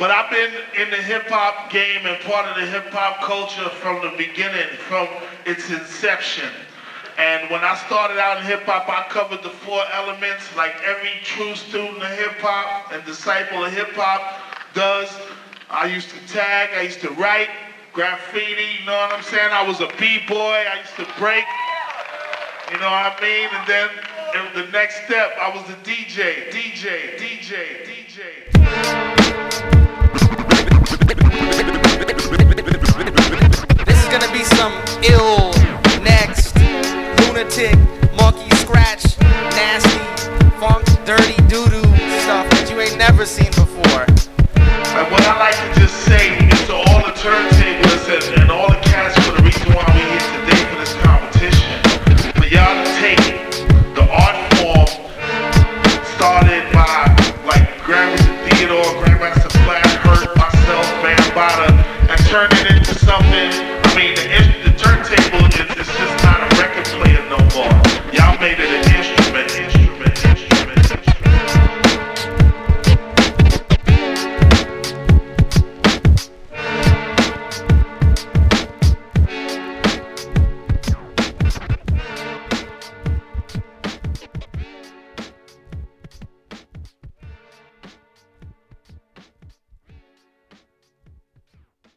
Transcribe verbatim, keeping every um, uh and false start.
But I've been in the hip-hop game and part of the hip-hop culture from the beginning, from its inception. And when I started out in hip-hop, I covered the four elements like every true student of hip-hop and disciple of hip-hop does. I used to tag, I used to write, graffiti, you know what I'm saying? I was a b-boy, I used to break, you know what I mean? And then in the next step, I was a D J, D J, D J, D J. This is gonna be some ill, next, lunatic, monkey scratch, nasty, funk, dirty doo-doo stuff that you ain't never seen before.